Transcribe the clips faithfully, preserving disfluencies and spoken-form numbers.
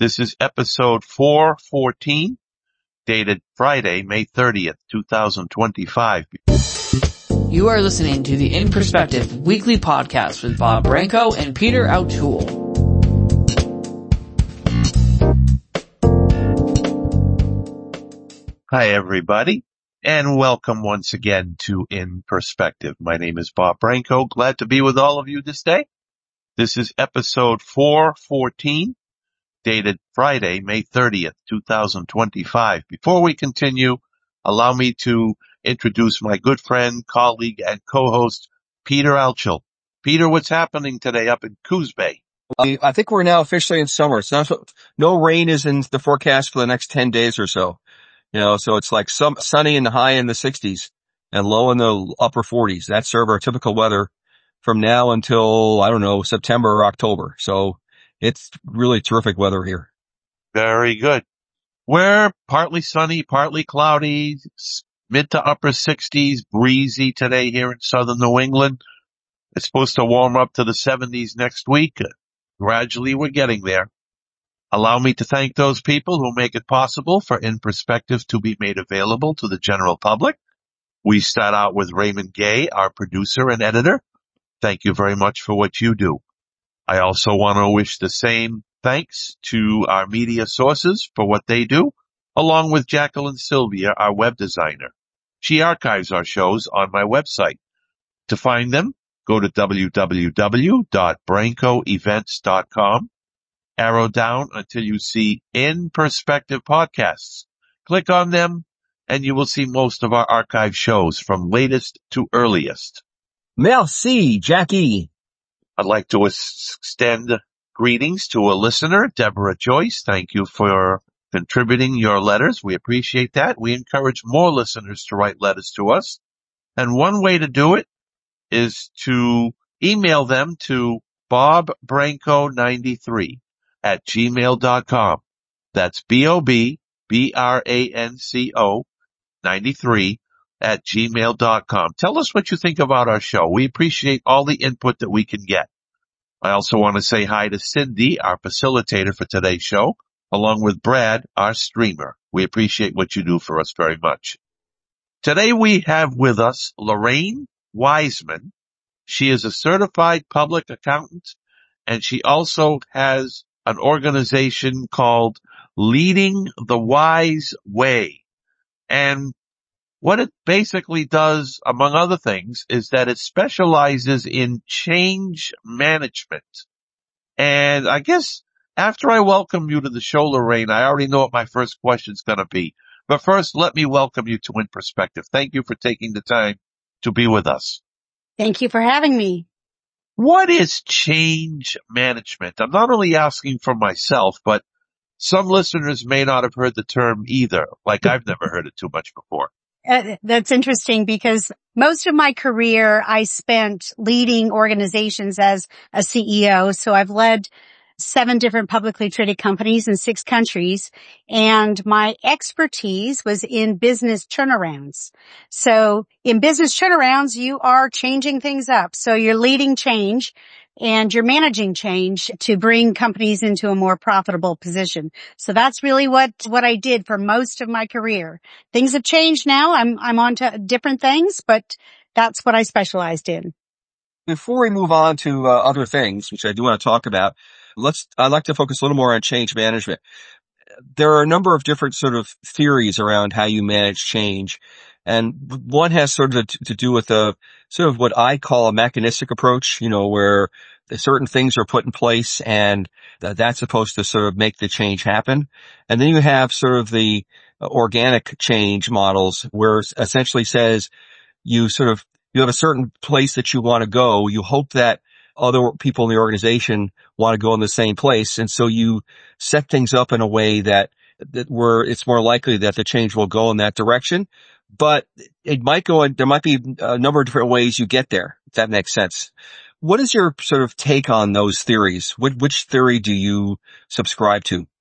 This is episode four fourteen, dated Friday, May thirtieth, twenty twenty-five. You are listening to the In Perspective weekly podcast with Bob Branco and Peter O'Toole. Hi, everybody, and welcome once again to In Perspective. My name is Bob Branco. Glad to be with all of you this day. This is episode four fourteen, dated Friday, May thirtieth, twenty twenty-five. Before we continue, allow me to introduce my good friend, colleague, and co-host, Peter Altschul. Peter, what's happening today up in Coos Bay? I think we're now officially in summer. It's not, no rain is in the forecast for the next ten days or so. You know, so it's like some sunny and high in the sixties and low in the upper forties. That's sort of our typical weather from now until, I don't know, September or October. So it's really terrific weather here. Very good. We're partly sunny, partly cloudy, mid to upper sixties, breezy today here in southern New England. It's supposed to warm up to the seventies next week. Gradually, we're getting there. Allow me to thank those people who make it possible for In Perspective to be made available to the general public. We start out with Raymond Gay, our producer and editor. Thank you very much for what you do. I also want to wish the same thanks to our media sources for what they do, along with Jacqueline Sylvia, our web designer. She archives our shows on my website. To find them, go to w w w dot branco events dot com. Arrow down until you see In Perspective podcasts. Click on them, and you will see most of our archive shows from latest to earliest. Merci, Jackie. I'd like to extend greetings to a listener, Deborah Joyce. Thank you for contributing your letters. We appreciate that. We encourage more listeners to write letters to us. And one way to do it is to email them to bob branco ninety-three at gmail dot com. That's B O B B R A N C O ninety-three at gmail dot com. Tell us what you think about our show. We appreciate all the input that we can get. I also want to say hi to Cindy, our facilitator for today's show, along with Brad, our streamer. We appreciate what you do for us very much. Today we have with us Lorraine Wiseman. She is a certified public accountant, and she also has an organization called Leading the Wise Way. And what it basically does, among other things, is that it specializes in change management. And I guess after I welcome you to the show, Lorraine, I already know what my first question is going to be. But first, let me welcome you to In Perspective. Thank you for taking the time to be with us. Thank you for having me. What is change management? I'm not only asking for myself, but some listeners may not have heard the term either, like I've never heard it too much before. Uh, that's interesting because most of my career I spent leading organizations as a C E O. So I've led seven different publicly traded companies in six countries, and my expertise was in business turnarounds. So in business turnarounds, you are changing things up. So you're leading change and you're managing change to bring companies into a more profitable position. So that's really what, what I did for most of my career. Things have changed now. I'm, I'm on to different things, but that's what I specialized in. Before we move on to uh, other things, which I do want to talk about, let's, I'd like to focus a little more on change management. There are a number of different sort of theories around how you manage change. And one has sort of to, to do with a sort of what I call a mechanistic approach, you know, where certain things are put in place and th- that's supposed to sort of make the change happen. And then you have sort of the organic change models where it essentially says you sort of, you have a certain place that you want to go. You hope that other people in the organization want to go in the same place. And so you set things up in a way that, that where it's more likely that the change will go in that direction. But it might go in, there might be a number of different ways you get there, if that makes sense. What is your sort of take on those theories? Which, which theory do you subscribe to?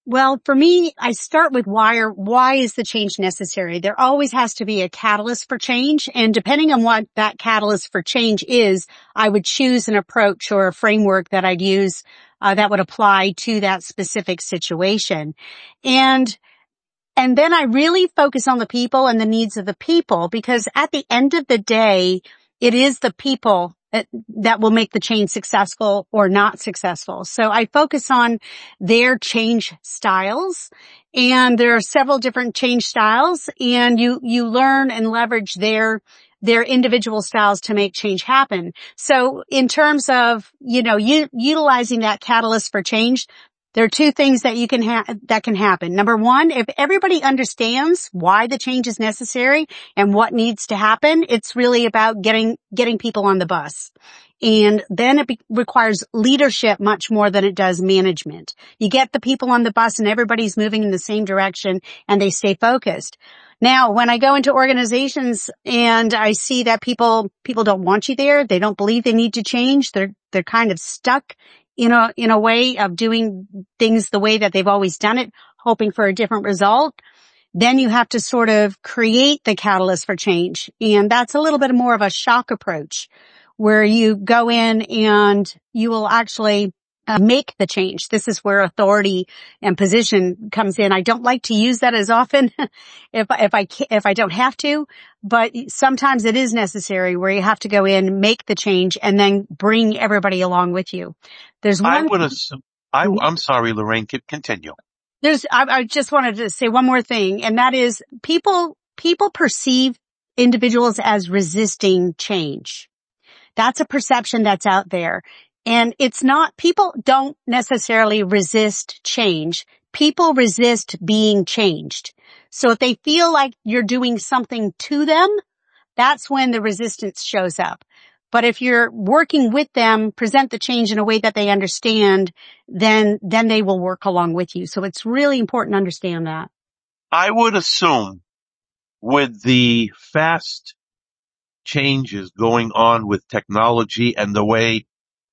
Well, for me, I start with why or why is the change necessary? There always has to be a catalyst for change. And depending on what that catalyst for change is, I would choose an approach or a framework that I'd use uh, that would apply to that specific situation. And And then I really focus on the people and the needs of the people, because at the end of the day, it is the people that, that will make the change successful or not successful. So I focus on their change styles, and there are several different change styles, and you, you learn and leverage their their individual styles to make change happen. So in terms of, you know, u- utilizing that catalyst for change, there are two things that you can ha- that can happen. Number one, if everybody understands why the change is necessary and what needs to happen, it's really about getting getting people on the bus. And then it be- requires leadership much more than it does management. You get the people on the bus and everybody's moving in the same direction and they stay focused. Now, when I go into organizations and I see that people people don't want you there, they don't believe they need to change, they're they're kind of stuck in a, in a way of doing things the way that they've always done it, hoping for a different result, then you have to sort of create the catalyst for change. And that's a little bit more of a shock approach, where you go in and you will actually uh, make the change. This is where authority and position comes in. I don't like to use that as often if, if I, if I don't have to, but sometimes it is necessary, where you have to go in, make the change, and then bring everybody along with you. There's one. I would assume, I, I'm sorry, Lorraine, continue. There's, I, I just wanted to say one more thing, and that is people, people perceive individuals as resisting change. That's a perception that's out there. And it's not, people don't necessarily resist change. People resist being changed. So if they feel like you're doing something to them, that's when the resistance shows up. But if you're working with them, present the change in a way that they understand, then, then they will work along with you. So it's really important to understand that. I would assume with the fast changes going on with technology and the way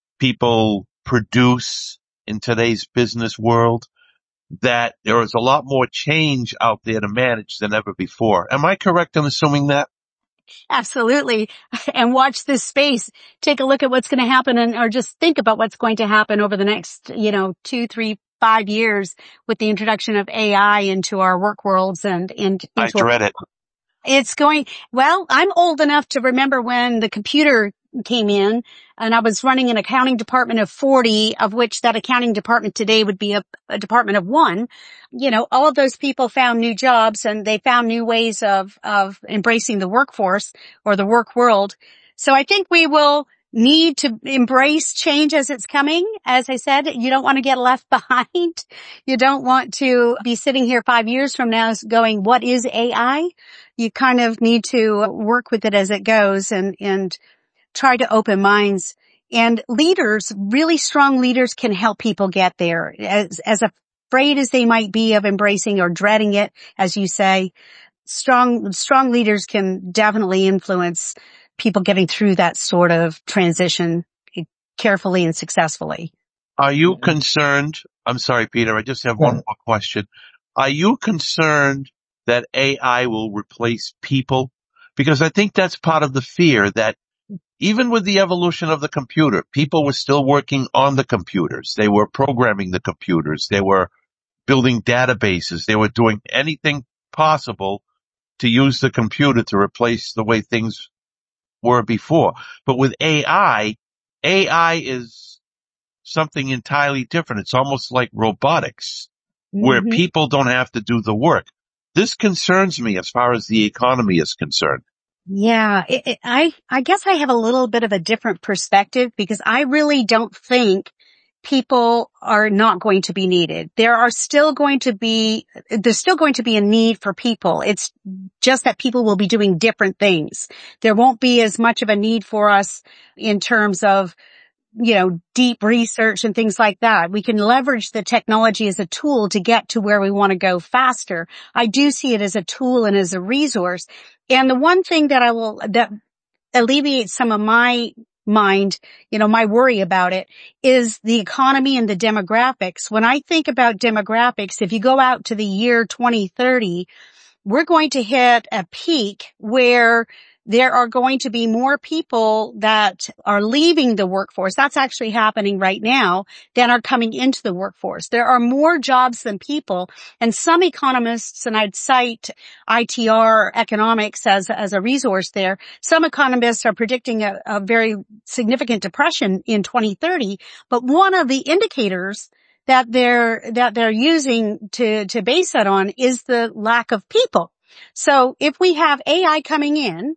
people produce in today's business world, that there is a lot more change out there to manage than ever before. Am I correct in assuming that? Absolutely. And watch this space. Take a look at what's going to happen, and or just think about what's going to happen over the next, you know, two, three, five years with the introduction of A I into our work worlds and, and I into dread it. It's going, well, I'm old enough to remember when the computer came in, and I was running an accounting department of forty, of which that accounting department today would be a, a department of one. You know, all of those people found new jobs, and they found new ways of, of embracing the workforce or the work world. So I think we will need to embrace change as it's coming. As I said, you don't want to get left behind. You don't want to be sitting here five years from now going, what is A I? You kind of need to work with it as it goes, and, and try to open minds. And leaders, really strong leaders, can help people get there. As, as afraid as they might be of embracing or dreading it, as you say, strong, strong leaders can definitely influence people getting through that sort of transition carefully and successfully. Are you concerned? I'm sorry, Peter, I just have one more question. Are you concerned that A I will replace people? Because I think that's part of the fear, that even with the evolution of the computer, people were still working on the computers. They were programming the computers. They were building databases. They were doing anything possible to use the computer to replace the way things were before. But with A I, A I is something entirely different. It's almost like robotics, mm-hmm. where people don't have to do the work. This concerns me as far as the economy is concerned. Yeah, it, it, I, I guess I have a little bit of a different perspective, because I really don't think people are not going to be needed. There are still going to be, there's still going to be a need for people. It's just that people will be doing different things. There won't be as much of a need for us in terms of, you know, deep research and things like that. We can leverage the technology as a tool to get to where we want to go faster. I do see it as a tool and as a resource. And the one thing that I will, that alleviates some of my mind, you know, my worry about it is the economy and the demographics. When I think about demographics, if you go out to the year twenty thirty, we're going to hit a peak where there are going to be more people that are leaving the workforce. That's actually happening right now than are coming into the workforce. There are more jobs than people. And some economists, and I'd cite I T R economics as, as a resource there. Some economists are predicting a, a very significant depression in twenty thirty. But one of the indicators that they're, that they're using to, to base that on is the lack of people. So if we have A I coming in,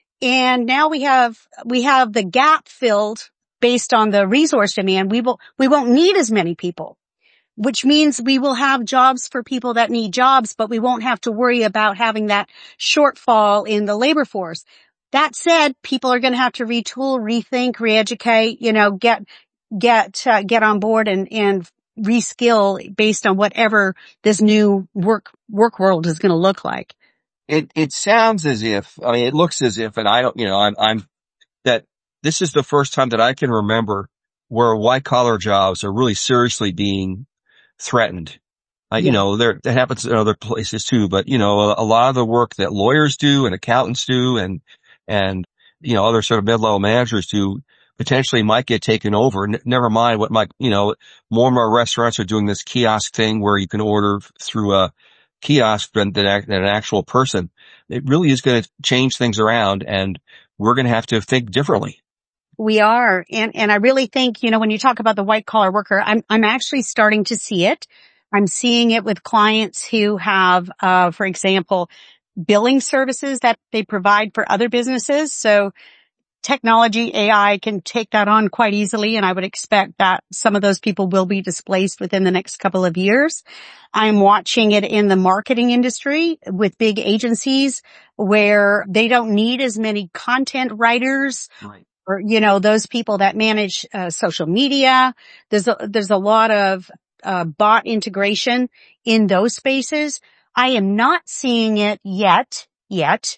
and now we have, we have the gap filled based on the resource demand, we will, we won't need as many people, which means we will have jobs for people that need jobs, but we won't have to worry about having that shortfall in the labor force. That said, people are going to have to retool, rethink, re-educate, you know, get, get, uh, get on board and, and reskill based on whatever this new work, work world is going to look like. It, it sounds as if, I mean, it looks as if, and I don't, you know, I'm, I'm, that this is the first time that I can remember where white collar jobs are really seriously being threatened. Uh, yeah. You know, there, that happens in other places too, but you know, a, a lot of the work that lawyers do and accountants do and, and, you know, other sort of mid-level managers do potentially might get taken over. N- never mind what might, you know, more and more restaurants are doing this kiosk thing where you can order through a kiosk than, than an actual person. It really is going to change things around, and we're going to have to think differently. We are. And, and I really think, you know, when you talk about the white collar worker, I'm, I'm actually starting to see it. I'm seeing it with clients who have, uh, for example, billing services that they provide for other businesses. So technology, A I can take that on quite easily, and I would expect that some of those people will be displaced within the next couple of years. I'm watching it in the marketing industry with big agencies where they don't need as many content writers. Right. Or, you know, those people that manage uh, social media. There's a, there's a lot of uh, bot integration in those spaces. I am not seeing it yet, yet.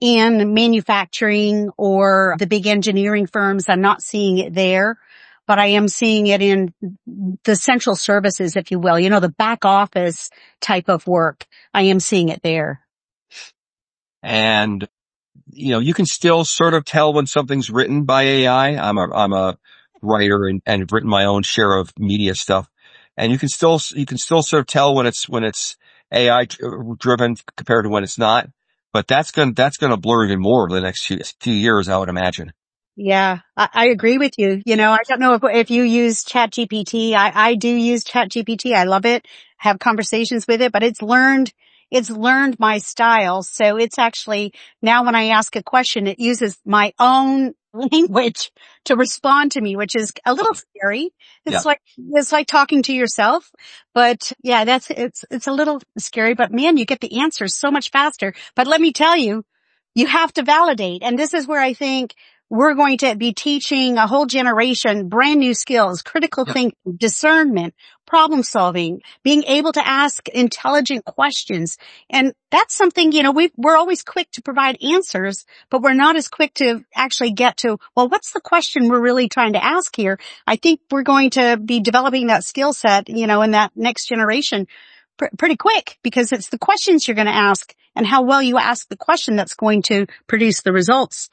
in manufacturing or the big engineering firms. I'm not seeing it there, but I am seeing it in the central services, if you will, you know, the back office type of work. I am seeing it there. And, you know, you can still sort of tell when something's written by A I. I'm a, I'm a writer and, and have written my own share of media stuff. And you can still, you can still sort of tell when it's, when it's A I driven compared to when it's not. But that's going, that's going to blur even more over the next few, few years, I would imagine. Yeah, I, I agree with you. You know, I don't know if, if you use ChatGPT. I, I do use ChatGPT. I love it, have conversations with it, but it's learned, it's learned my style. So it's actually, now when I ask a question, it uses my own language to respond to me, which is a little scary. It's yeah. like, it's like talking to yourself. But yeah, that's, it's, it's a little scary, but man, you get the answers so much faster. But let me tell you, you have to validate. And this is where I think we're going to be teaching a whole generation brand new skills, critical yep. thinking, discernment, problem solving, being able to ask intelligent questions. And that's something, you know, we we're always quick to provide answers, but we're not as quick to actually get to, well, what's the question we're really trying to ask here? I think we're going to be developing that skill set, you know, in that next generation pr- pretty quick, because it's the questions you're going to ask and how well you ask the question that's going to produce the results.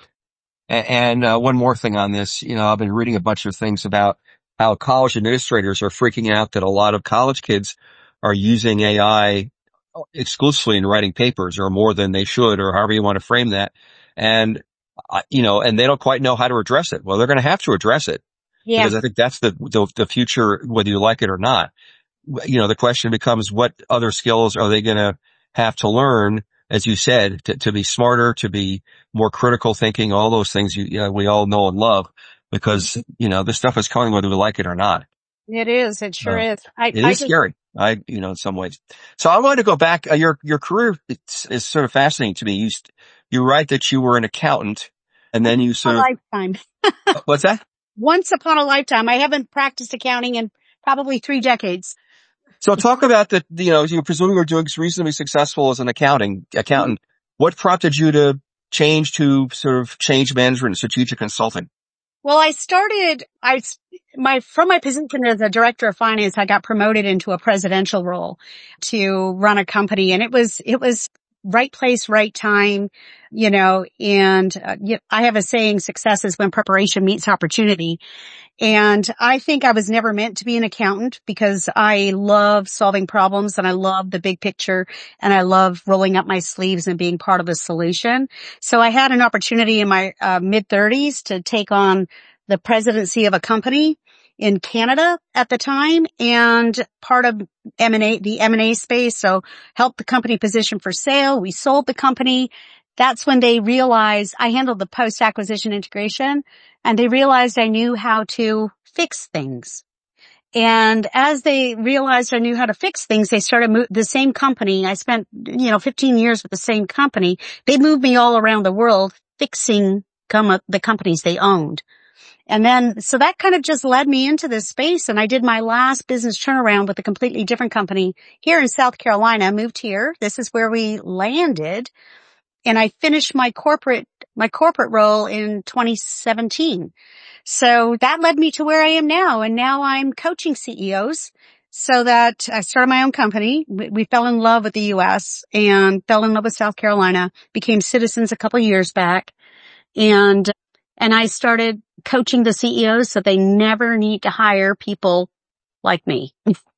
And uh, one more thing on this, you know, I've been reading a bunch of things about how college administrators are freaking out that a lot of college kids are using A I exclusively in writing papers, or more than they should, or however you want to frame that. And, uh, you know, and they don't quite know how to address it. Well, they're going to have to address it. Yeah. Because I think that's the, the, the future, whether you like it or not. You know, the question becomes, what other skills are they going to have to learn, as you said, to, to be smarter, to be more critical thinking, all those things you, you know, we all know and love, because, you know, this stuff is coming whether we like it or not. It is. It sure uh, is. I, it I is just, scary. I, you know, in some ways. So I wanted to go back. Uh, your, your career is, is sort of fascinating to me. You, you write that you were an accountant, and then you sort a of. lifetime. What's that? Once upon a lifetime. I haven't practiced accounting in probably three decades. So talk about the, you know, you presumably were doing reasonably successful as an accounting accountant. Mm-hmm. What prompted you to change to sort of change management and strategic consulting? Well, I started, I, my, from my position as a director of finance, I got promoted into a presidential role to run a company, and it was, it was right place, right time, you know, and uh, I have a saying, success is when preparation meets opportunity. And I think I was never meant to be an accountant because I love solving problems and I love the big picture and I love rolling up my sleeves and being part of the solution. So I had an opportunity in my uh, mid thirties to take on the presidency of a company in Canada at the time and part of M and A, the M and A space. So helped the company position for sale. We sold the company. That's when they realized I handled the post-acquisition integration, and they realized I knew how to fix things. And as they realized I knew how to fix things, they started mo- the same company. I spent, you know, fifteen years with the same company. They moved me all around the world fixing com- the companies they owned. And then, so that kind of just led me into this space, and I did my last business turnaround with a completely different company here in South Carolina. Moved here. This is where we landed. And I finished my corporate, my corporate role in twenty seventeen. So that led me to where I am now. And now I'm coaching C E Os so that I started my own company. We, we fell in love with the U S and fell in love with South Carolina, became citizens a couple of years back. And, and I started coaching the C E Os so they never need to hire people like me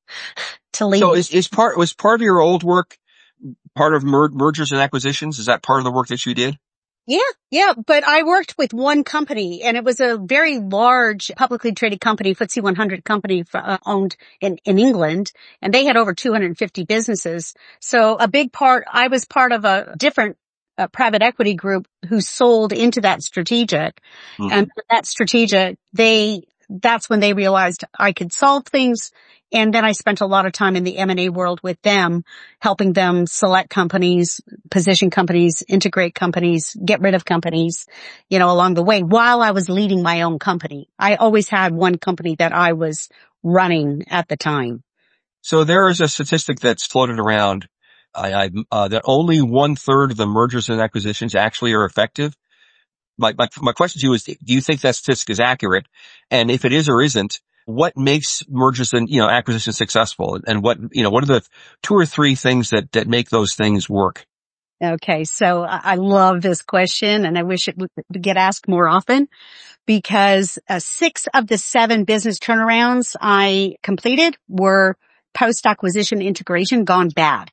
to lead. So is, is part, was part of your old work part of mer- mergers and acquisitions? Is that part of the work that you did? Yeah, yeah, but I worked with one company, and it was a very large publicly traded company, F T S E one hundred company uh, owned in, in England, and they had over two hundred fifty businesses. So a big part, I was part of a different uh, private equity group who sold into that strategic, mm-hmm. and that strategic, they, that's when they realized I could solve things. And then I spent a lot of time in the M and A world with them, helping them select companies, position companies, integrate companies, get rid of companies, you know, along the way while I was leading my own company. I always had one company that I was running at the time. So there is a statistic that's floated around I, I, uh, that only one third of the mergers and acquisitions actually are effective. My, my, my question to you is, do you think that statistic is accurate? And if it is or isn't, what makes mergers and, you know, acquisitions successful? And what, you know, what are the two or three things that, that make those things work? Okay. So I love this question, and I wish it would get asked more often, because uh, six of the seven business turnarounds I completed were post-acquisition integration gone bad.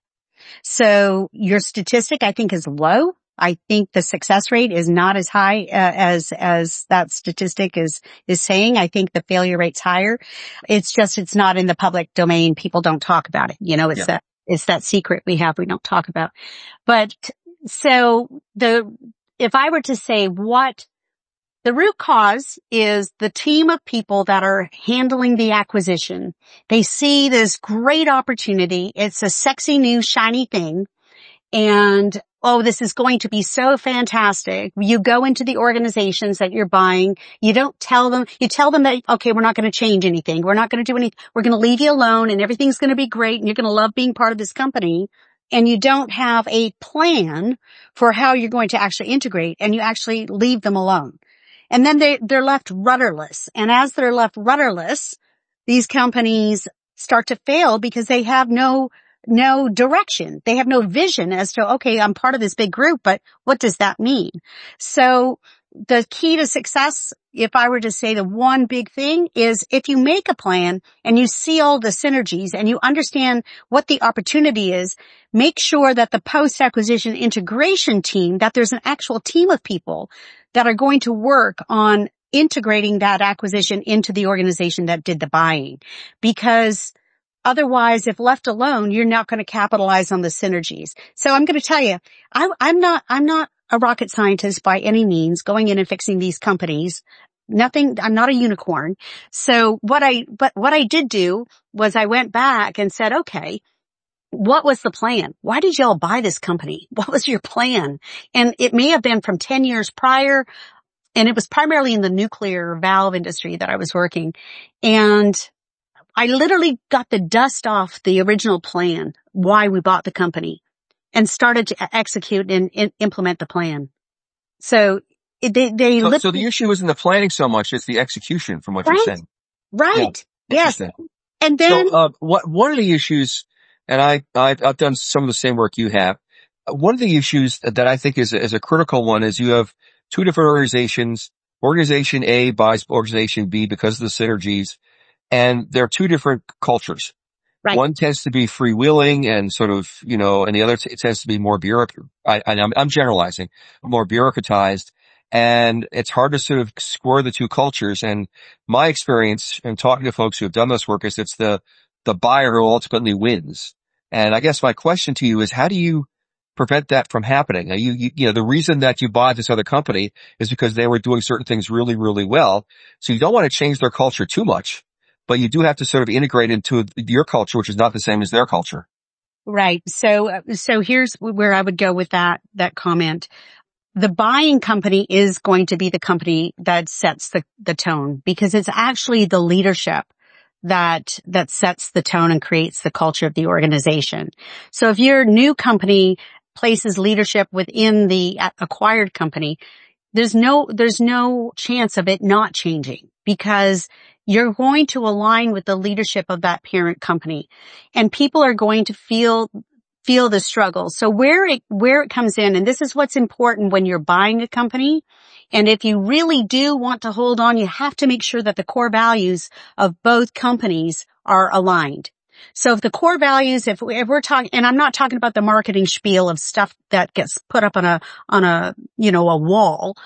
So your statistic, I think, is low. I think the success rate is not as high uh, as, as that statistic is, is saying. I think the failure rate's higher. It's just, it's not in the public domain. People don't talk about it. You know, it's yeah. that, it's that secret we have we don't talk about. But so the, if I were to say what the root cause is, the team of people that are handling the acquisition, they see this great opportunity. It's a sexy new shiny thing. And oh, this is going to be so fantastic. You go into the organizations that you're buying. You don't tell them, you tell them that, okay, we're not going to change anything. We're not going to do anything. We're going to leave you alone and everything's going to be great and you're going to love being part of this company. And you don't have a plan for how you're going to actually integrate, and you actually leave them alone. And then they, they're left rudderless. And as they're left rudderless, these companies start to fail because they have no no direction. They have no vision as to, okay, I'm part of this big group, but what does that mean? So the key to success, if I were to say the one big thing, is if you make a plan and you see all the synergies and you understand what the opportunity is, make sure that the post-acquisition integration team, that there's an actual team of people that are going to work on integrating that acquisition into the organization that did the buying. Because otherwise, if left alone, you're not going to capitalize on the synergies. So I'm going to tell you, I, I'm not, I'm not a rocket scientist by any means going in and fixing these companies. Nothing, I'm not a unicorn. So what I, but what I did do was I went back and said, okay, what was the plan? Why did y'all buy this company? What was your plan? And it may have been from ten years prior. And it was primarily in the nuclear valve industry that I was working. And I literally got the dust off the original plan, why we bought the company, and started to execute and, and implement the plan. So they, they, So, lit- so the issue isn't the planning so much, it's the execution from what right, you're saying. right. Yeah. Yes. Interesting. And then, So, uh, what, one of the issues, and I, I've, I've done some of the same work you have. uh, One of the issues that I think is, is a critical one is you have two different organizations. Organization A buys Organization B because of the synergies, and they're two different cultures. right. One tends to be freewheeling and sort of, you know, and the other t- tends to be more bureaucrat. I, I, I'm, I'm generalizing, more bureaucratized. And it's hard to sort of square the two cultures. And my experience in talking to folks who have done this work is it's the, the buyer who ultimately wins. And I guess my question to you is, how do you prevent that from happening? Now, you, you, you know, the reason that you buy this other company is because they were doing certain things really, really well. So you don't want to change their culture too much, but you do have to sort of integrate into your culture, which is not the same as their culture. Right. So, uh, so here's where I would go with that, that comment. The buying company is going to be the company that sets the, the tone, because it's actually the leadership that, that sets the tone and creates the culture of the organization. So if your new company places leadership within the acquired company, there's no, there's no chance of it not changing, because you're going to align with the leadership of that parent company, and people are going to feel feel the struggle. So where it, where it comes in, and this is what's important when you're buying a company, and if you really do want to hold on, you have to make sure that the core values of both companies are aligned. So if the core values, if, if we're talking, and I'm not talking about the marketing spiel of stuff that gets put up on a, on a, you know, a wall,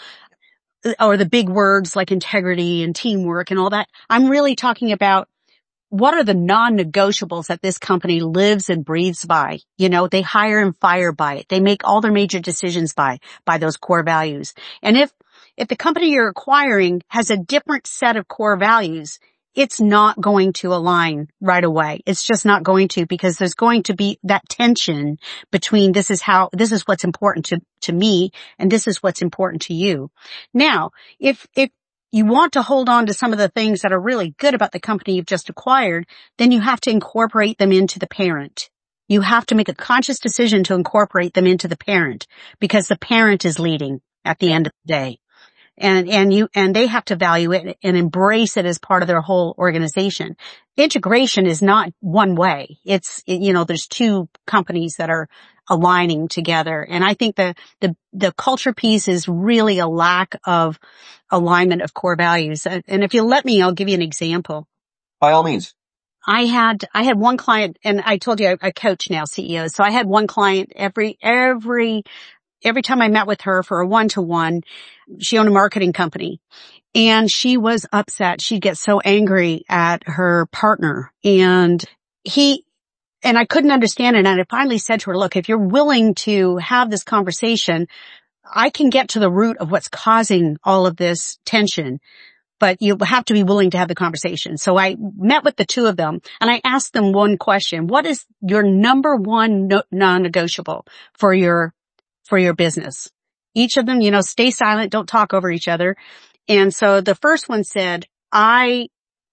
or the big words like integrity and teamwork and all that. I'm really talking about, what are the non-negotiables that this company lives and breathes by? You know, they hire and fire by it. They make all their major decisions by, by those core values. And if, if the company you're acquiring has a different set of core values, it's not going to align right away. It's just not going to, because there's going to be that tension between this is how, this is what's important to, to me, and this is what's important to you. Now, if, if, you want to hold on to some of the things that are really good about the company you've just acquired, then you have to incorporate them into the parent. You have to make a conscious decision to incorporate them into the parent, because the parent is leading at the end of the day. And, and you, and they have to value it and embrace it as part of their whole organization. Integration is not one way. It's, you know, there's two companies that are aligning together. And I think the, the, the culture piece is really a lack of alignment of core values. And if you let me, I'll give you an example. By all means. I had, I had one client, and I told you I, I coach now C E Os. So I had one client every, every, every time I met with her for a one-to-one, she owned a marketing company, and she was upset. She'd get so angry at her partner, and he, and I couldn't understand it. And I finally said to her, look, if you're willing to have this conversation, I can get to the root of what's causing all of this tension, but you have to be willing to have the conversation. So I met with the two of them, and I asked them one question. What is your number one no- non-negotiable for your, for your business? Each of them, you know, stay silent, don't talk over each other. And so the first one said, I,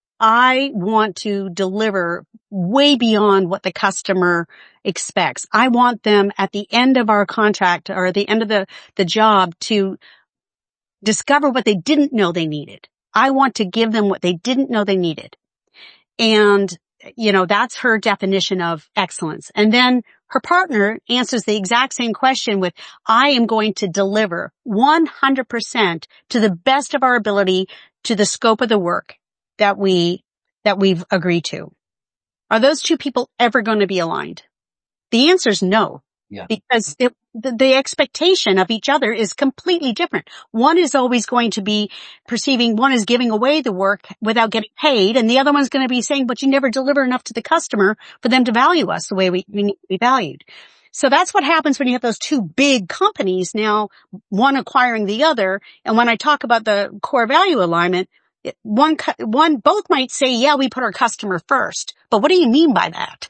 I want to deliver way beyond what the customer expects. I want them at the end of our contract, or at the end of the, the job, to discover what they didn't know they needed. I want to give them what they didn't know they needed. And, you know, that's her definition of excellence. And then her partner answers the exact same question with, I am going to deliver one hundred percent to the best of our ability to the scope of the work that we, that we've agreed to. Are those two people ever going to be aligned? The answer is no. Yeah. Because it, the, the expectation of each other is completely different. One is always going to be perceiving, one is giving away the work without getting paid, and the other one's going to be saying, but you never deliver enough to the customer for them to value us the way we, we need to be valued. So that's what happens when you have those two big companies now, one acquiring the other. And when I talk about the core value alignment, it, one, one, both might say, yeah, we put our customer first. But what do you mean by that?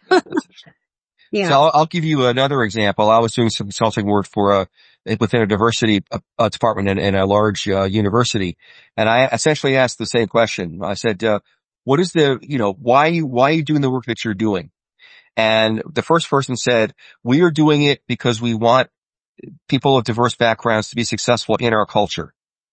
Yeah. So I'll, I'll give you another example. I was doing some consulting work for a, within a diversity uh, department in, in a large uh, university. And I essentially asked the same question. I said, uh, what is the, you know, why, why are you doing the work that you're doing? And the first person said, we are doing it because we want people of diverse backgrounds to be successful in our culture.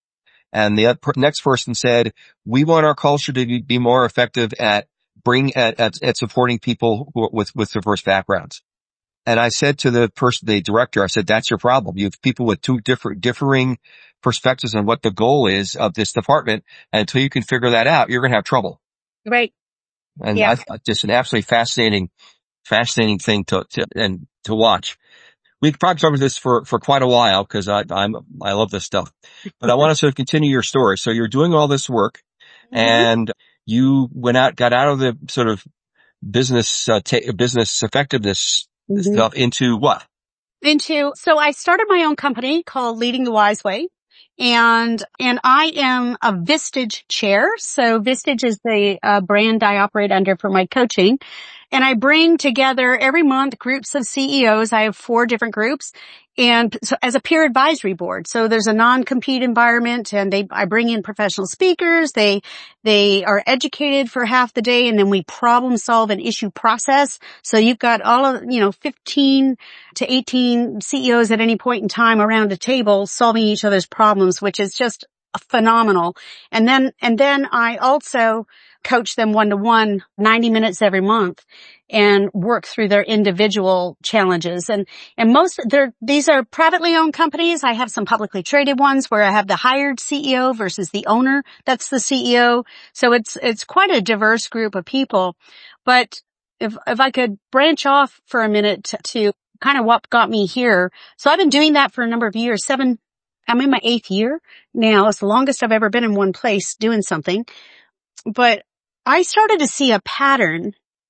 And the other, next person said, we want our culture to be, be more effective at bring, at, at, at supporting people who, with, with diverse backgrounds. And I said to the person, the director, I said, that's your problem. You have people with two different, differing perspectives on what the goal is of this department. And until you can figure that out, you're going to have trouble. Right. And Yeah. I thought just an absolutely fascinating, fascinating thing to, to, and to watch. We could probably cover this for, for quite a while because I, I'm, I love this stuff, but I want to sort of continue your story. So you're doing all this work mm-hmm. and you went out, got out of the sort of business, uh, ta- business effectiveness mm-hmm. stuff into what? Into, so I started my own company called Leading the Wise Way. And, and I am a Vistage chair. So Vistage is the uh, brand I operate under for my coaching. And I bring together every month groups of C E Os. I have four different groups and so as a peer advisory board. So there's a non-compete environment and they, I bring in professional speakers. They, they are educated for half the day and then we problem solve an issue process. So you've got all of, you know, fifteen to eighteen C E Os at any point in time around a table solving each other's problems, which is just phenomenal. And then, and then I also coach them one to one, ninety minutes every month and work through their individual challenges. And, and most, they're, these are privately owned companies. I have some publicly traded ones where I have the hired C E O versus the owner. That's the C E O. So it's, it's quite a diverse group of people. But if, if I could branch off for a minute to, to kind of what got me here. So I've been doing that for a number of years, seven, I'm in my eighth year now. It's the longest I've ever been in one place doing something. But I started to see a pattern,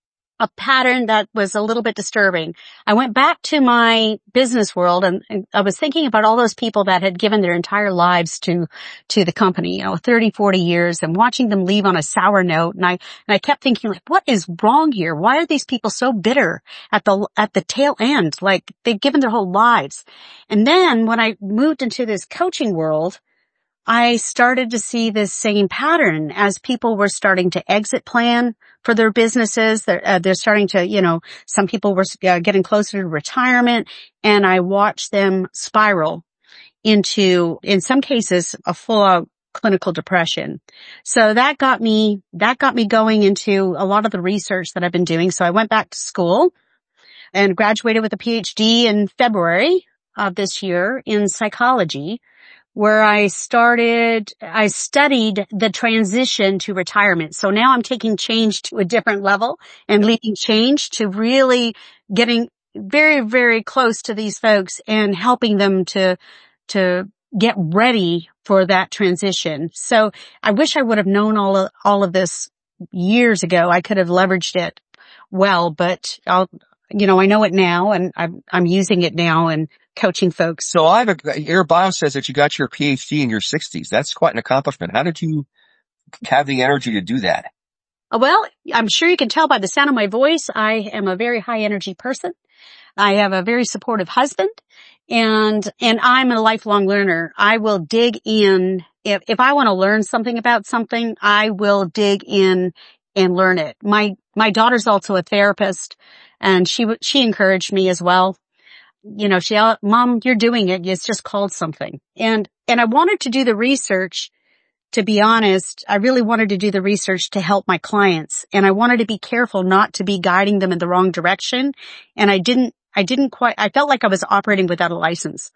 a pattern that was a little bit disturbing. I went back to my business world and, and I was thinking about all those people that had given their entire lives to, to the company, you know, thirty, forty years and watching them leave on a sour note. And I, and I kept thinking like, what is wrong here? Why are these people so bitter at the, at the tail end? Like they've given their whole lives. And then when I moved into this coaching world, I started to see this same pattern as people were starting to exit plan for their businesses. They're, uh, they're starting to, you know, some people were uh, getting closer to retirement and I watched them spiral into, in some cases, a full-out clinical depression. So that got me, that got me going into a lot of the research that I've been doing. So I went back to school and graduated with a P H D in February of this year in psychology, where I started, I studied the transition to retirement. So now I'm taking change to a different level and leading change to really getting very, very close to these folks and helping them to, to get ready for that transition. So I wish I would have known all of, all of this years ago. I could have leveraged it well, but I'll, you know, I know it now and I'm, I'm using it now and coaching folks. So I have a, your bio says that you got your P H D in your sixties. That's quite an accomplishment. How did you have the energy to do that? Well, I'm sure you can tell by the sound of my voice, I am a very high energy person. I have a very supportive husband and, and I'm a lifelong learner. I will dig in. If, if I want to learn something about something, I will dig in and learn it. My, my daughter's also a therapist and she, she encouraged me as well. You know, she, Mom, you're doing it. It's just called something. And, and I wanted to do the research. To be honest, I really wanted to do the research to help my clients and I wanted to be careful not to be guiding them in the wrong direction. And I didn't, I didn't quite, I felt like I was operating without a license.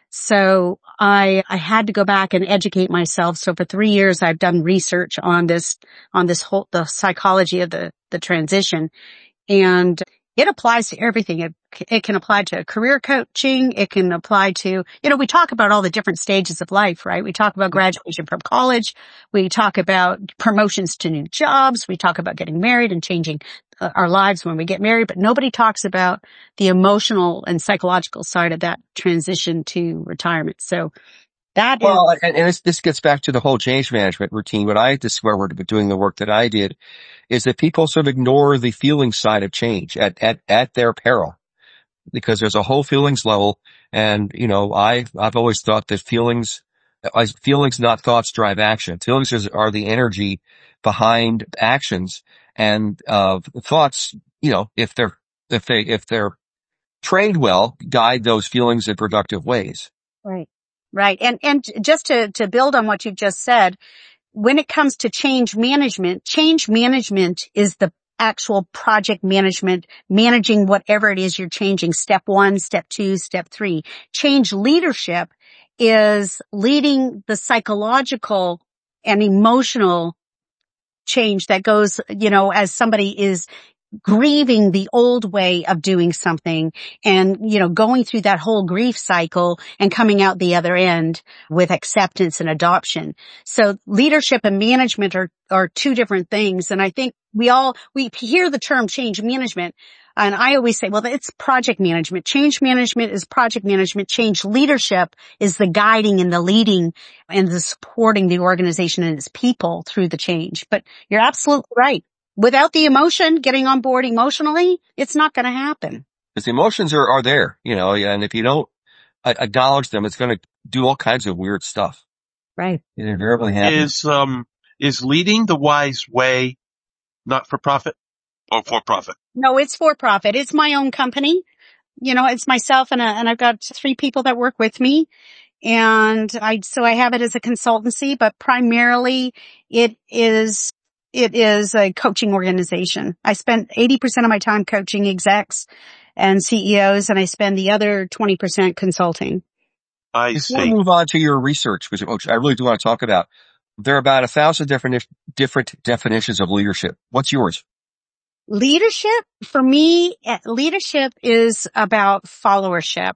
So I, I had to go back and educate myself. So for three years, I've done research on this, on this whole, the psychology of the, the transition. And it applies to everything. It, it can apply to career coaching. It can apply to, you know, we talk about all the different stages of life, right? We talk about graduation from college. We talk about promotions to new jobs. We talk about getting married and changing uh, our lives when we get married, but nobody talks about the emotional and psychological side of that transition to retirement. So that well, is. and, and this, this gets back to the whole change management routine. What I discovered doing the work that I did is that people sort of ignore the feeling side of change at, at, at their peril because there's a whole feelings level. And, you know, I, I've always thought that feelings, feelings, not thoughts, drive action. Feelings is, are the energy behind actions and, uh, thoughts, you know, if they're, if they, if they're trained well, guide those feelings in productive ways. Right. Right. And, and just to, to build on what you've just said, when it comes to change management, change management is the actual project management, managing whatever it is you're changing. Step one, step two, step three. Change leadership is leading the psychological and emotional change that goes, you know, as somebody is grieving the old way of doing something and, you know, going through that whole grief cycle and coming out the other end with acceptance and adoption. So leadership and management are, are two different things. And I think we all, we hear the term change management. And I always say, well, it's project management. Change management is project management. Change leadership is the guiding and the leading and the supporting the organization and its people through the change. But you're absolutely right. Without the emotion, getting on board emotionally, it's not going to happen. Because the emotions are, are there, you know, and if you don't uh, acknowledge them, it's going to do all kinds of weird stuff. Right. It invariably happens. Is, um, is leading the wise way not for profit or for profit? No, it's for profit. It's my own company. You know, it's myself and, a, and I've got three people that work with me. And I, so I have it as a consultancy, but primarily it is It is a coaching organization. I spent eighty percent of my time coaching execs and C E Os, and I spend the other twenty percent consulting. I Before see. we move on to your research, which, which I really do want to talk about, there are about a thousand different, different definitions of leadership. What's yours? Leadership, for me, leadership is about followership.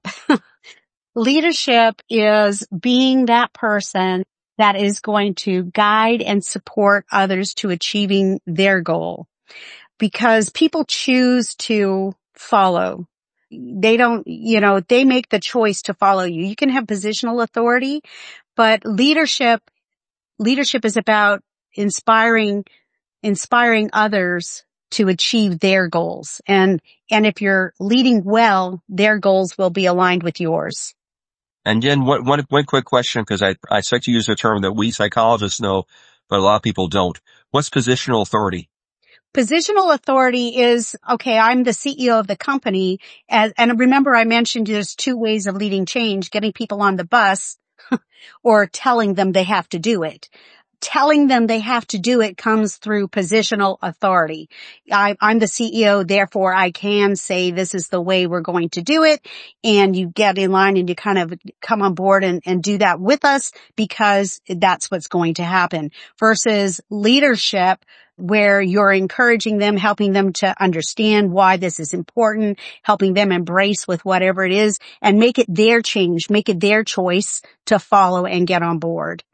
Leadership is being that person that is going to guide and support others to achieving their goal. Because people choose to follow. They don't, you know, they make the choice to follow you. You can have positional authority, but leadership, leadership is about inspiring, inspiring others to achieve their goals. And, and if you're leading well, their goals will be aligned with yours. And Jen, one, one, one quick question, because I, I like to use a term that we psychologists know, but a lot of people don't. What's positional authority? Positional authority is, okay, I'm the C E O of the company. And, and remember I mentioned there's two ways of leading change, getting people on the bus or telling them they have to do it. Telling them they have to do it comes through positional authority. I, I'm the C E O, therefore I can say this is the way we're going to do it. And you get in line and you kind of come on board and, and do that with us because that's what's going to happen. Versus leadership, where you're encouraging them, helping them to understand why this is important, helping them embrace with whatever it is and make it their change, make it their choice to follow and get on board.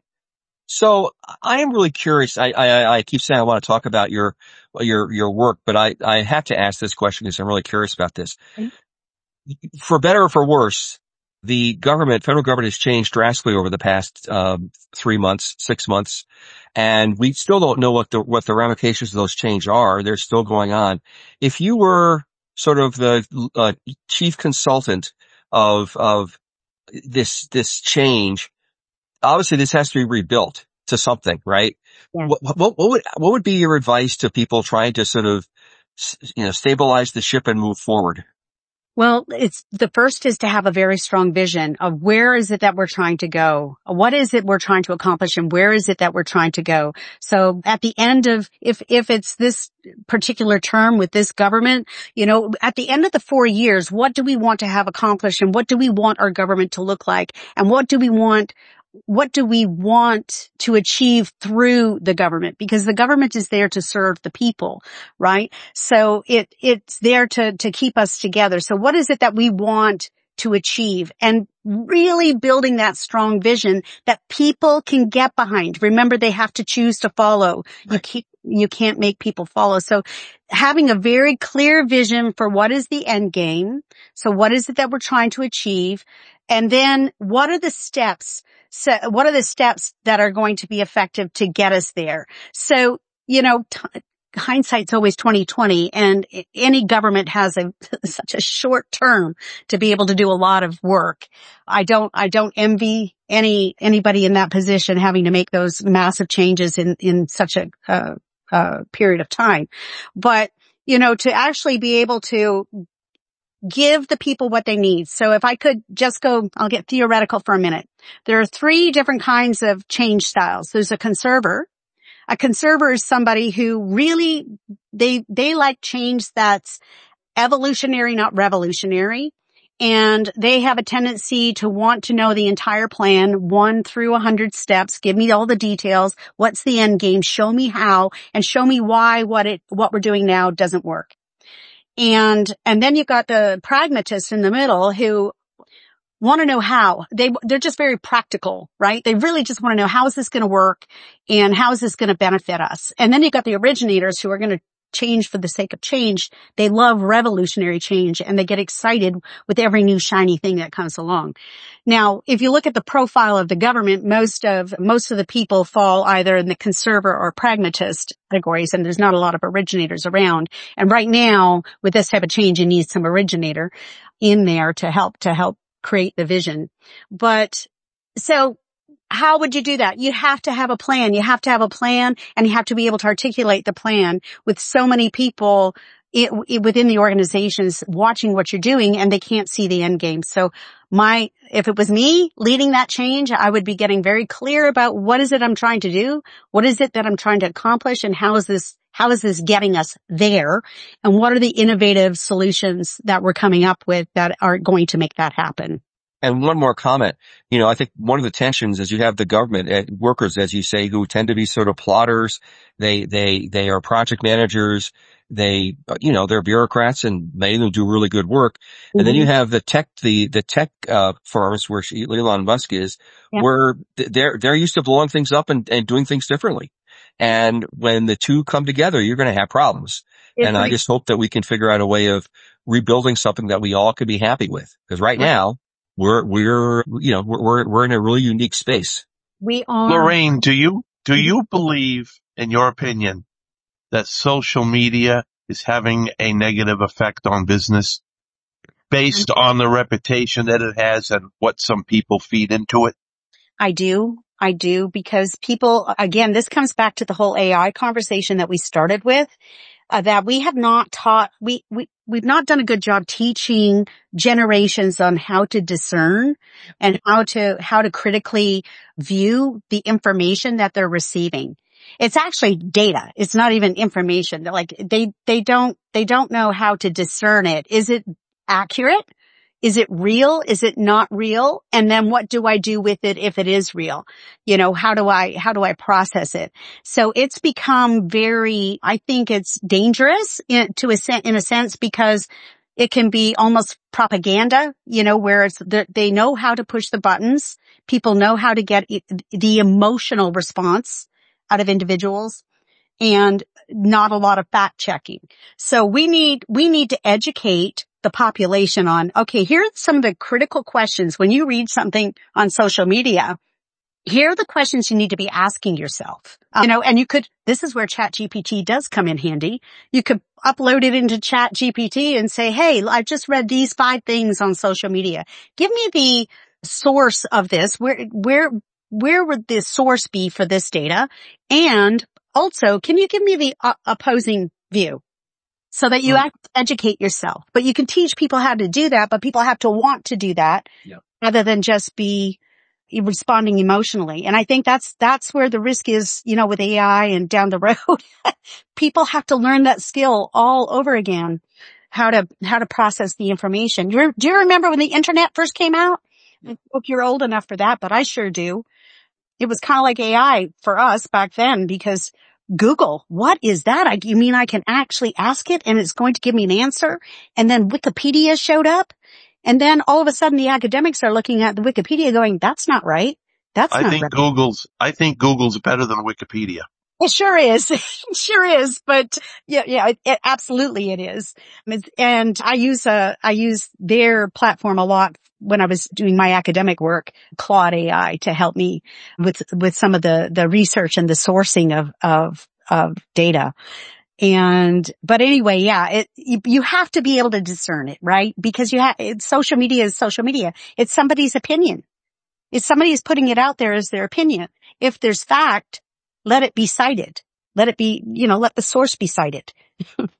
So I am really curious. I, I, I keep saying I want to talk about your, your, your work, but I, I have to ask this question because I'm really curious about this. Mm-hmm. For better or for worse, the government, federal government has changed drastically over the past, um, three months, six months, and we still don't know what the, what the ramifications of those change are. They're still going on. If you were sort of the, uh, chief consultant of, of this, this change, obviously this has to be rebuilt to something, right? Yeah. What, what, what would, what would be your advice to people trying to sort of, you know, stabilize the ship and move forward? Well, it's, the first is to have a very strong vision of where is it that we're trying to go? What is it we're trying to accomplish and where is it that we're trying to go? So at the end of, if, if it's this particular term with this government, you know, at the end of the four years, what do we want to have accomplished and what do we want our government to look like? And what do we want What do we want to achieve through the government? Because the government is there to serve the people, right? So it, it's there to, to keep us together. So what is it that we want to achieve? And really building that strong vision that people can get behind. Remember, they have to choose to follow. Right. You keep, you can't make people follow. So having a very clear vision for what is the end game. So what is it that we're trying to achieve? And then what are the steps? So what are the steps that are going to be effective to get us there? So, you know, t- hindsight's always twenty twenty, and any government has a such a short term to be able to do a lot of work. I don't, I don't envy any, anybody in that position having to make those massive changes in, in such a, uh, uh, period of time. But, you know, to actually be able to give the people what they need. So if I could just go, I'll get theoretical for a minute. There are three different kinds of change styles. There's a conserver. A conserver is somebody who really, they, they like change that's evolutionary, not revolutionary. And they have a tendency to want to know the entire plan, one through a hundred steps. Give me all the details. What's the end game? Show me how, and show me why what it, what we're doing now doesn't work. And, and then you've got the pragmatists in the middle who want to know how. They, they're just very practical, right? They really just want to know, how is this going to work and how is this going to benefit us? And then you've got the originators who are going to change for the sake of change. They love revolutionary change and they get excited with every new shiny thing that comes along. Now, if you look at the profile of the government, most of, most of the people fall either in the conservator or pragmatist categories, and there's not a lot of originators around. And right now, with this type of change, you need some originator in there to help, to help create the vision. But so how would you do that? You have to have a plan. You have to have a plan, and you have to be able to articulate the plan with so many people it, it, within the organizations watching what you're doing, and they can't see the end game. So my, if it was me leading that change, I would be getting very clear about what is it I'm trying to do? What is it that I'm trying to accomplish? And how is this, how is this getting us there? And what are the innovative solutions that we're coming up with that are going to make that happen? And one more comment. You know, I think one of the tensions is you have the government uh, workers, as you say, who tend to be sort of plotters. They, they, they are project managers. They, you know, they're bureaucrats, and many of them do really good work. Mm-hmm. And then you have the tech, the, the tech, uh, firms where she, Elon Musk is, yeah. where they're, they're used to blowing things up and, and doing things differently. And when the two come together, you're going to have problems. It's and right. I just hope that we can figure out a way of rebuilding something that we all could be happy with. Because right, right. now, We're, we're, you know, we're, we're in a really unique space. We are. Lorraine, do you, do you believe, in your opinion, that social media is having a negative effect on business based on the reputation that it has and what some people feed into it? I do. I do, because people, again, this comes back to the whole A I conversation that we started with. Uh, that we have not taught, we, we, we've not done a good job teaching generations on how to discern and how to, how to critically view the information that they're receiving. It's actually data. It's not even information. They're like, they, they don't, they don't know how to discern it. Is it accurate? Is it real? Is it not real? And then what do I do with it if it is real? You know, how do I, how do I process it? So it's become very, I think it's dangerous in, to a sen- in a sense, because it can be almost propaganda, you know, where it's the, they know how to push the buttons. People know how to get it, the emotional response out of individuals, and not a lot of fact checking. So we need, we need to educate the population on, okay, here are some of the critical questions. When you read something on social media, here are the questions you need to be asking yourself. Um, you know, and you could, this is where ChatGPT does come in handy. You could upload it into ChatGPT and say, hey, I've just read these five things on social media. Give me the source of this. Where, where, where would the source be for this data? And also, can you give me the uh, opposing view? So that you act, educate yourself. But you can teach people how to do that, but people have to want to do that yep. rather than just be responding emotionally. And I think that's, that's where the risk is, you know, with A I and down the road. People have to learn that skill all over again, how to, how to process the information. You're, do you remember when the internet first came out? I hope you're old enough for that, but I sure do. It was kind of like A I for us back then, because Google, what is that? I, you mean I can actually ask it and it's going to give me an answer? And then Wikipedia showed up. And then all of a sudden the academics are looking at the Wikipedia going, that's not right. That's I not think right. Google's, I think Google's better than Wikipedia. It sure is. It sure is. But yeah, yeah, it, it, absolutely it is. And I use, uh, I use their platform a lot when I was doing my academic work, Claude A I, to help me with, with some of the, the research and the sourcing of, of, of data. And, but anyway, yeah, it, you, you have to be able to discern it, right? Because you have, social media is social media. It's somebody's opinion. If somebody is putting it out there as their opinion, if there's fact, let it be cited. Let it be, you know, let the source be cited.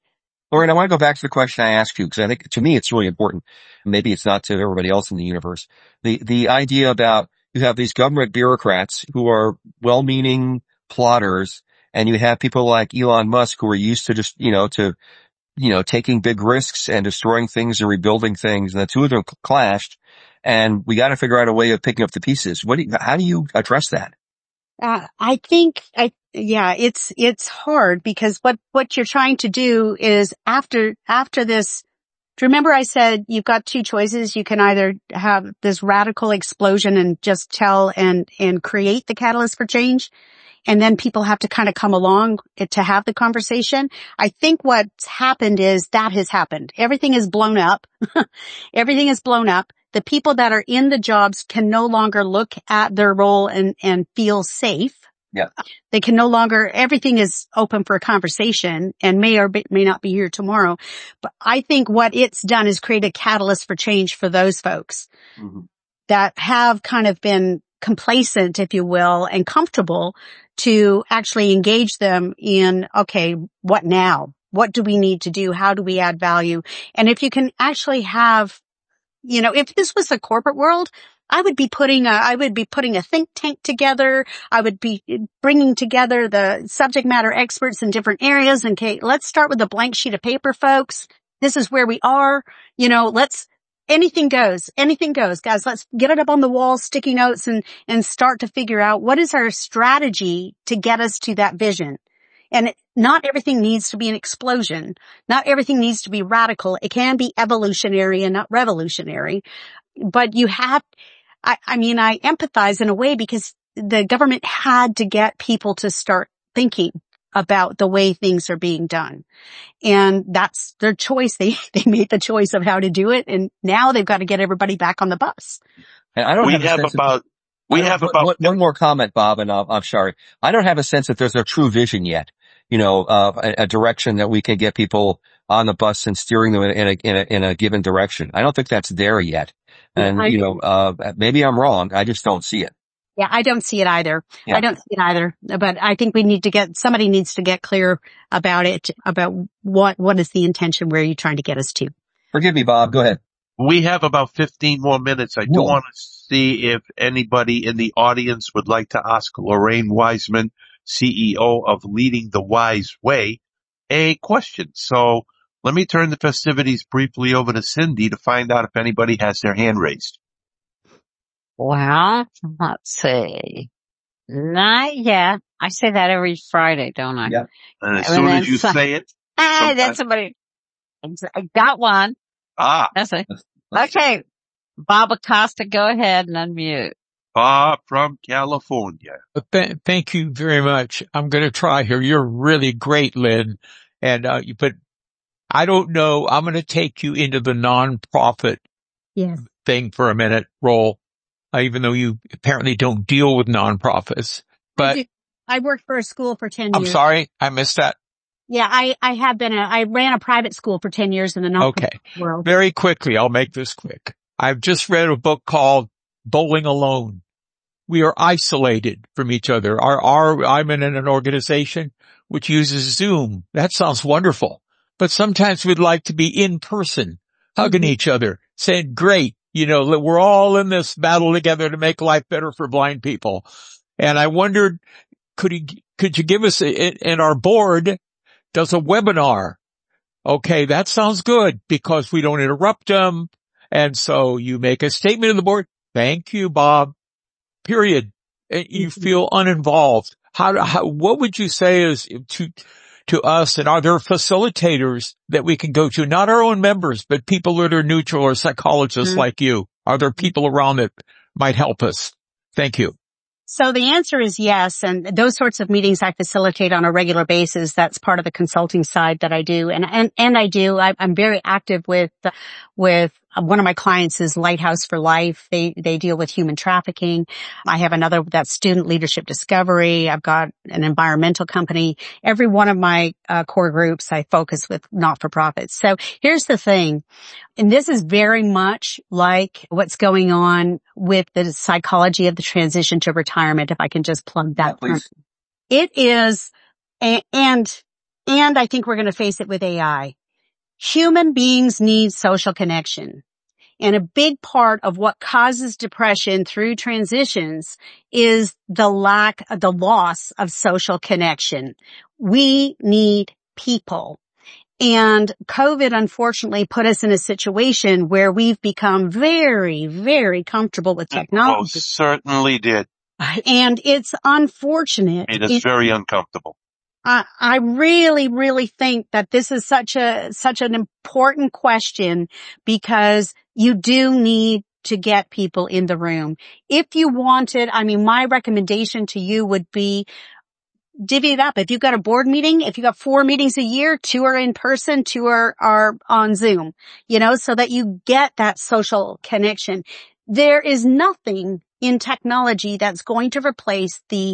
Lauren, I want to go back to the question I asked you because I think to me it's really important. Maybe it's not to everybody else in the universe. The, the idea about you have these government bureaucrats who are well-meaning plotters, and you have people like Elon Musk who are used to just, you know, to, you know, taking big risks and destroying things and rebuilding things. And the two of them clashed, and we got to figure out a way of picking up the pieces. What do you, how do you address that? Uh, I think, I, yeah, it's, it's hard because what, what you're trying to do is after, after this, do you remember I said you've got two choices. You can either have this radical explosion and just tell and, and create the catalyst for change. And then people have to kind of come along to have the conversation. I think what's happened is that has happened. Everything is blown up. Everything is blown up. The people that are in the jobs can no longer look at their role and, and feel safe. Yeah. They can no longer, everything is open for a conversation and may or may not be here tomorrow. But I think what it's done is create a catalyst for change for those folks mm-hmm. that have kind of been complacent, if you will, and comfortable to actually engage them in, okay, what now? What do we need to do? How do we add value? And if you can actually have, you know, if this was the corporate world, I would be putting a, I would be putting a think tank together. I would be bringing together the subject matter experts in different areas. And okay, let's start with a blank sheet of paper, folks. This is where we are. You know, let's, anything goes, anything goes, guys. Let's get it up on the wall, sticky notes, and, and start to figure out what is our strategy to get us to that vision. And not everything needs to be an explosion. Not everything needs to be radical. It can be evolutionary and not revolutionary. But you have, I, I mean, I empathize in a way because the government had to get people to start thinking about the way things are being done. And that's their choice. They, they made the choice of how to do it. And now they've got to get everybody back on the bus. And I don't we have, have about, we have about one, one more comment, Bob, and I'll, I'm sorry. I don't have a sense that there's a true vision yet. You know, uh, a, a direction that we can get people on the bus and steering them in, in a, in a, in a given direction. I don't think that's there yet. And, I, you know, uh, maybe I'm wrong. I just don't see it. Yeah, I don't see it either. Yeah. I don't see it either. But I think we need to get, somebody needs to get clear about it, about what, what is the intention, where are you trying to get us to? Forgive me, Bob. Go ahead. We have about fifteen more minutes. I do Whoa. want to see if anybody in the audience would like to ask Lorraine Wiseman, C E O of Leading the Wise Way, a question. So let me turn the festivities briefly over to Cindy to find out if anybody has their hand raised. Well, let's see. Not yet. I say that every Friday, don't I? Yeah. And as soon as you so, say it. Ah, then somebody, I got one. Ah. That's it. Okay. Bob Acosta, go ahead and unmute. Bob from California. Th- thank you very much. I'm going to try here. You're really great, Lynn. And, uh, but I don't know. I'm going to take you into the nonprofit yes. thing for a minute, role, uh, even though you apparently don't deal with nonprofits. But I, I worked for a school for ten I'm years. I'm sorry. I missed that. Yeah, I, I have been a, I ran a private school for ten years in the nonprofit okay. world. Very quickly. I'll make this quick. I've just read a book called Bowling Alone. We are isolated from each other. Our, our, I'm in an organization which uses Zoom. That sounds wonderful. But sometimes we'd like to be in person, hugging mm-hmm. each other, saying, great, you know, we're all in this battle together to make life better for blind people. And I wondered, could you, could you give us, a, and our board does a webinar. Okay, that sounds good because we don't interrupt them. And so you make a statement to the board. Thank you, Bob. Period. And you feel uninvolved. How, how, what would you say is to, to us? And are there facilitators that we can go to? Not our own members, but people that are neutral or psychologists mm-hmm. like you. Are there people around that might help us? Thank you. So the answer is yes. And those sorts of meetings I facilitate on a regular basis. That's part of the consulting side that I do. And, and, and I do, I, I'm very active with, uh, with one of my clients is Lighthouse for Life. They, they deal with human trafficking. I have another that's Student Leadership Discovery. I've got an environmental company. Every one of my uh, core groups I focus with not-for-profits. So here's the thing. And this is very much like what's going on with the psychology of the transition to retirement, if I can just plug that. Yeah, please. It is, and, and I think we're going to face it with A I. Human beings need social connection. And a big part of what causes depression through transitions is the lack, the loss of social connection. We need people. And COVID unfortunately put us in a situation where we've become very, very comfortable with technology. Most certainly did. And it's unfortunate. Made us It- very uncomfortable. I, I really, really think that this is such a, such an important question because you do need to get people in the room. If you wanted, I mean, my recommendation to you would be divvy it up. If you've got a board meeting, if you've got four meetings a year, two are in person, two are, are on Zoom, you know, so that you get that social connection. There is nothing in technology that's going to replace the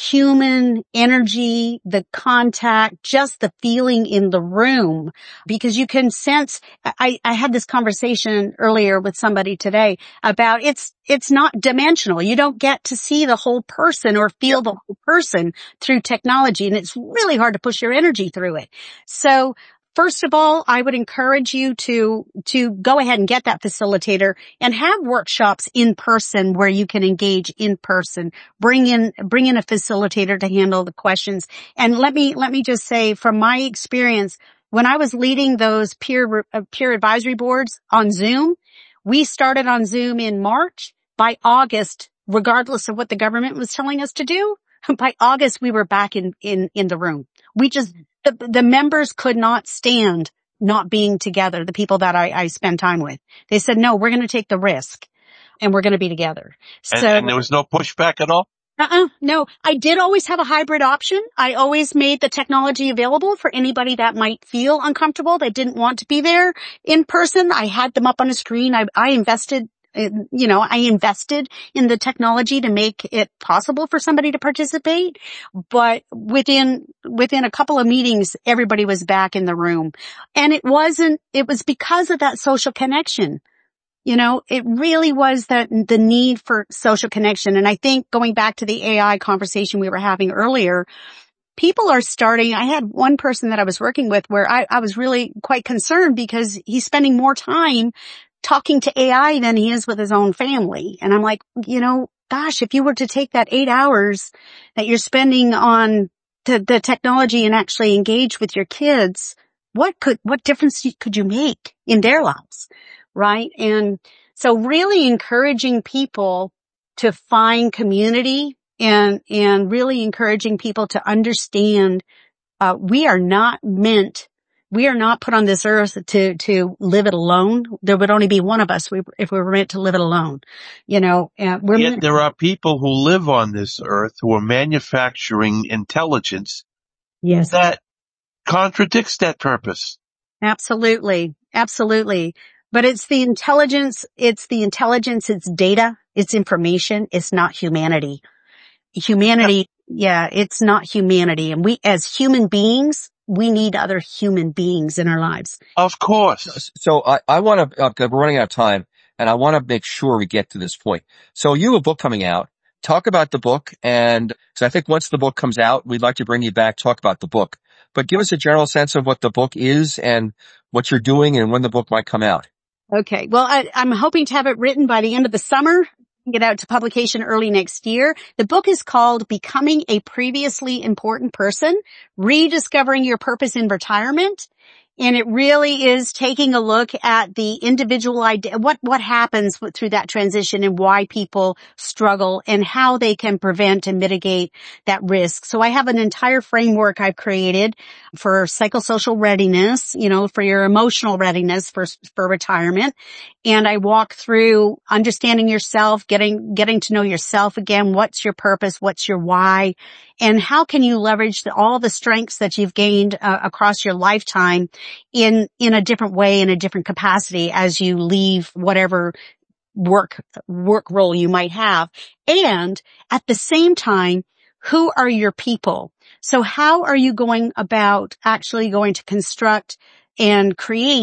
human energy, the contact, just the feeling in the room, because you can sense. I, I had this conversation earlier with somebody today about it's, it's not dimensional. You don't get to see the whole person or feel the whole person through technology, and it's really hard to push your energy through it. So first of all, I would encourage you to, to go ahead and get that facilitator and have workshops in person where you can engage in person. Bring in, bring in a facilitator to handle the questions. And let me, let me just say from my experience, when I was leading those peer, uh, peer advisory boards on Zoom, we started on Zoom in March. By August, regardless of what the government was telling us to do, by August, we were back in, in, in the room. We just, the, the members could not stand not being together, the people that I, I spend time with. They said, no, we're going to take the risk and we're going to be together. And, so, and there was no pushback at all? Uh-uh, no, I did always have a hybrid option. I always made the technology available for anybody that might feel uncomfortable, that didn't want to be there in person. I had them up on a screen. I, I invested You know, I invested in the technology to make it possible for somebody to participate. But within, within a couple of meetings, everybody was back in the room. And it wasn't, it was because of that social connection. You know, it really was that the need for social connection. And I think going back to the A I conversation we were having earlier, people are starting, I had one person that I was working with where I, I was really quite concerned because he's spending more time talking to A I than he is with his own family. And I'm like, you know, gosh, if you were to take that eight hours that you're spending on the, the technology and actually engage with your kids, what could, what difference could you make in their lives? Right? And so really encouraging people to find community and, and really encouraging people to understand, uh, we are not meant We are not put on this earth to, to live it alone. There would only be one of us if we were meant to live it alone. You know, uh, we're Yet meant- there are people who live on this earth who are manufacturing intelligence yes, that contradicts that purpose. absolutely. Absolutely. But it's the intelligence, it's the intelligence, it's data, it's information, it's not humanity. Humanity, yeah, it's not humanity. And we, as human beings, we need other human beings in our lives. Of course. So I, I want to, uh, we're running out of time, and I want to make sure we get to this point. So you have a book coming out. Talk about the book, and so I think once the book comes out, we'd like to bring you back, talk about the book. But give us a general sense of what the book is and what you're doing and when the book might come out. Okay. Well, I, I'm hoping to have it written by the end of the summer, get out to publication early next year. The book is called Becoming a Previously Important Person, Rediscovering Your Purpose in Retirement. And it really is taking a look at the individual idea, what, what happens through that transition and why people struggle and how they can prevent and mitigate that risk. So I have an entire framework I've created for psychosocial readiness, you know, for your emotional readiness for, for retirement. And I walk through understanding yourself, getting, getting to know yourself again. What's your purpose? What's your why? And how can you leverage the, all the strengths that you've gained uh, across your lifetime in, in a different way, in a different capacity as you leave whatever work, work role you might have. And at the same time, who are your people? So how are you going about actually going to construct and create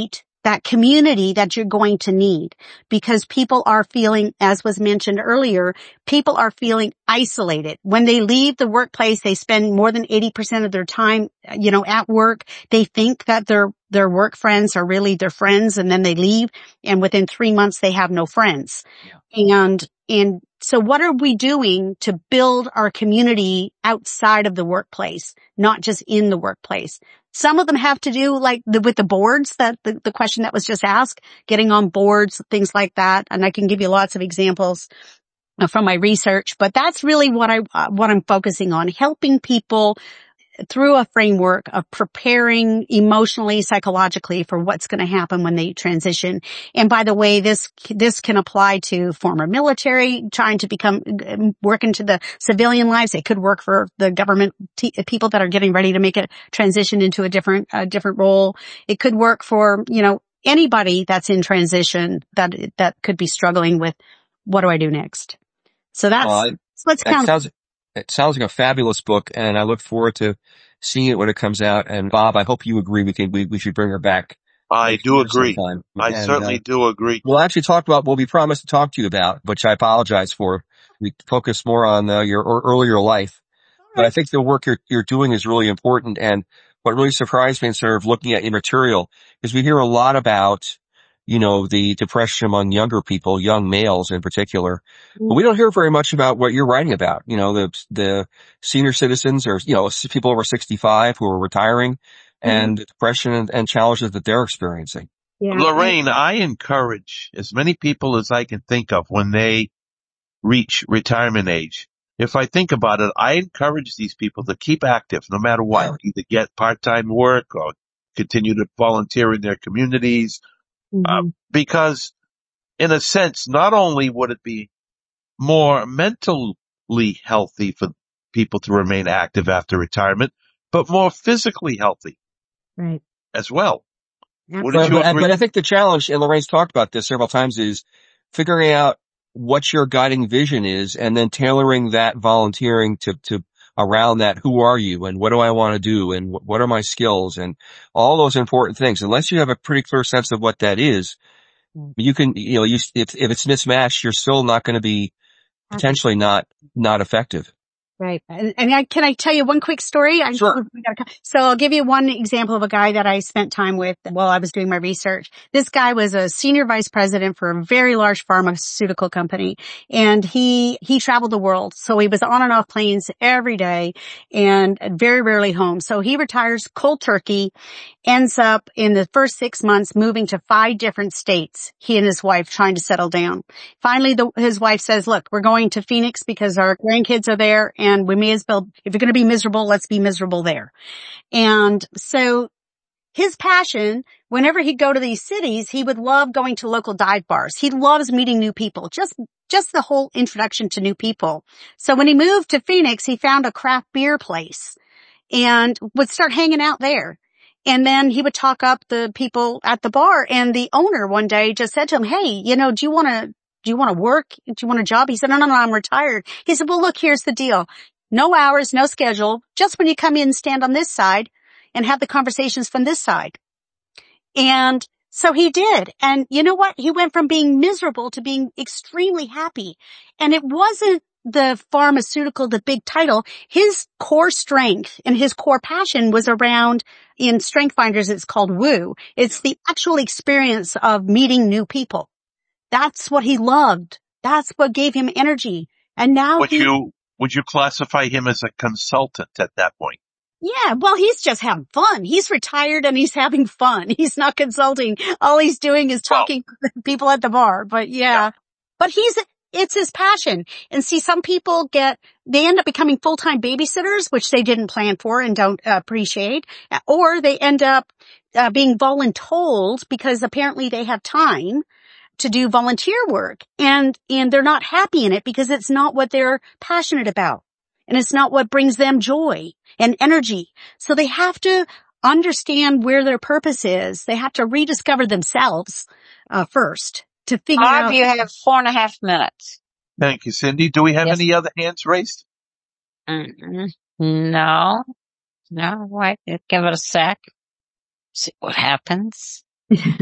that community that you're going to need, because people are feeling, as was mentioned earlier, people are feeling isolated. When they leave the workplace, they spend more than eighty percent of their time, you know, at work. They think that their, their work friends are really their friends, and then they leave, and within three months they have no friends. Yeah. And, and so what are we doing to build our community outside of the workplace, not just in the workplace? Some of them have to do like the, with the boards, that the, the question that was just asked, getting on boards, things like that. And I can give you lots of examples from my research, but that's really what I, uh, what I'm focusing on, helping people through a framework of preparing emotionally, psychologically for what's going to happen when they transition. And by the way, this, this can apply to former military trying to become, work into the civilian lives. It could work for the government t- people that are getting ready to make a transition into a different, a different role. It could work for, you know, anybody that's in transition that, that could be struggling with, what do I do next? So that's, well, I, let's that count. Sounds, it sounds like a fabulous book, and I look forward to seeing it when it comes out. And Bob, I hope you agree we can, we, we should bring her back. I do agree. Sometime. I and, certainly uh, do agree. We'll actually talk about what we promised to talk to you about, which I apologize for. We focus more on uh, your earlier life, but I think the work you're, you're doing is really important. And what really surprised me in sort of looking at your material is we hear a lot about, you know, the depression among younger people, young males in particular. But we don't hear very much about what you're writing about. You know, the, the senior citizens, or, you know, people over sixty-five who are retiring, and mm-hmm. depression and, and challenges that they're experiencing. Yeah. Lorraine, I encourage as many people as I can think of when they reach retirement age. If I think about it, I encourage these people to keep active no matter what, yeah. Either get part-time work or continue to volunteer in their communities. Mm-hmm. Uh, because in a sense, not only would it be more mentally healthy for people to remain active after retirement, but more physically healthy. Right. As well. But, but, but I think the challenge, and Lorraine's talked about this several times, is figuring out what your guiding vision is and then tailoring that volunteering to, to around that. Who are you, and what do I want to do, and what are my skills, and all those important things. Unless you have a pretty clear sense of what that is, you can, you know, you, if, if it's mismatched, you're still not going to be potentially not, not effective. Right. And, and I, can I tell you one quick story? I, sure. So I'll give you one example of a guy that I spent time with while I was doing my research. This guy was a senior vice president for a very large pharmaceutical company, and he, he traveled the world. So he was on and off planes every day and very rarely home. So he retires cold turkey, ends up in the first six months moving to five different states, he and his wife trying to settle down. Finally, the, his wife says, look, we're going to Phoenix because our grandkids are there, and we may as well, if you're going to be miserable, let's be miserable there. And so his passion, whenever he'd go to these cities, he would love going to local dive bars. He loves meeting new people, just just the whole introduction to new people. So when he moved to Phoenix, he found a craft beer place and would start hanging out there. And then he would talk up the people at the bar, and the owner one day just said to him, hey, you know, do you want to, do you want to work? Do you want a job? He said, no, no, no, I'm retired. He said, well, look, here's the deal. No hours, no schedule. Just when you come in, stand on this side and have the conversations from this side. And so he did. And you know what? He went from being miserable to being extremely happy. And it wasn't the pharmaceutical, the big title. His core strength and his core passion was around, in Strength Finders, it's called woo. It's the actual experience of meeting new people. That's what he loved. That's what gave him energy. And now would he, you, would you classify him as a consultant at that point? Yeah, well, he's just having fun. He's retired and he's having fun. He's not consulting. All he's doing is talking well, to people at the bar. But yeah, yeah. But he's, it's his passion. And see, some people get, they end up becoming full-time babysitters, which they didn't plan for and don't uh, appreciate. Or they end up uh, being voluntold because apparently they have time to do volunteer work. And, and they're not happy in it because it's not what they're passionate about. And it's not what brings them joy and energy. So they have to understand where their purpose is. They have to rediscover themselves uh, first to figure Bob, out. You have four and a half minutes. Thank you, Cindy. Do we have yes. any other hands raised? Mm-hmm. No. No. Wait. Give it a sec. See what happens.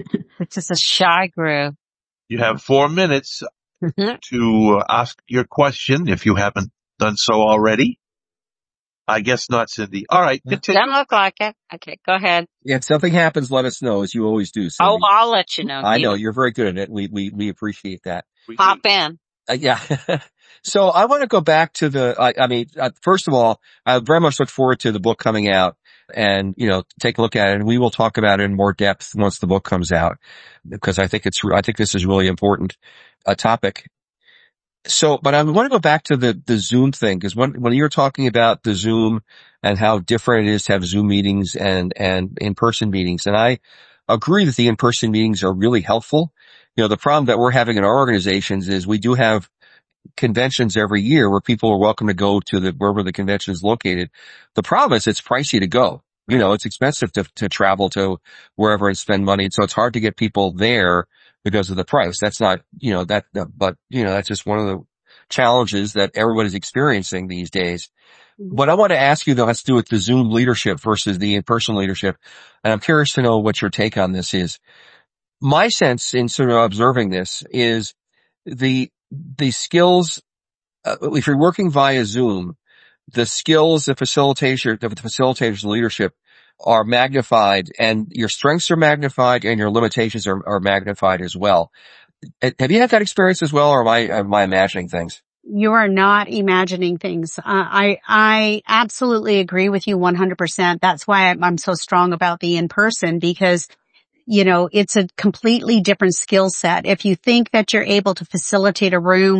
This is a shy group. You have four minutes to ask your question if you haven't done so already. I guess not, Cindy. All right, continue. Doesn't look like it. Okay, go ahead. Yeah, if something happens, let us know, as you always do. Cindy. Oh, I'll let you know. I know Peter. you're very good at it. We we we appreciate that. We Pop do. in. Uh, yeah. So I want to go back to the. I, I mean, uh, first of all, I very much look forward to the book coming out, and you know, take a look at it, and we will talk about it in more depth once the book comes out, because I think it's. I think this is really important, a topic. So, but I want to go back to the, the Zoom thing, because when, when you're talking about the Zoom and how different it is to have Zoom meetings and, and in-person meetings, and I agree that the in-person meetings are really helpful. You know, the problem that we're having in our organizations is we do have conventions every year where people are welcome to go to the, wherever the convention is located. The problem is it's pricey to go. You know, it's expensive to, to travel to wherever and spend money. So it's hard to get people there because of the price. That's not, you know, that, but, you know, that's just one of the challenges that everybody's experiencing these days. What I want to ask you, though, has to do with the Zoom leadership versus the in-person leadership. And I'm curious to know what your take on this is. My sense in sort of observing this is the, the skills, uh, if you're working via Zoom, the skills, the facilitator, the facilitator's leadership are magnified, and your strengths are magnified and your limitations are, are magnified as well. Have you had that experience as well, or am I, am I imagining things? You are not imagining things. Uh, I, I absolutely agree with you one hundred percent. That's why I'm, I'm so strong about the in-person, because, you know, it's a completely different skill set. If you think that you're able to facilitate a room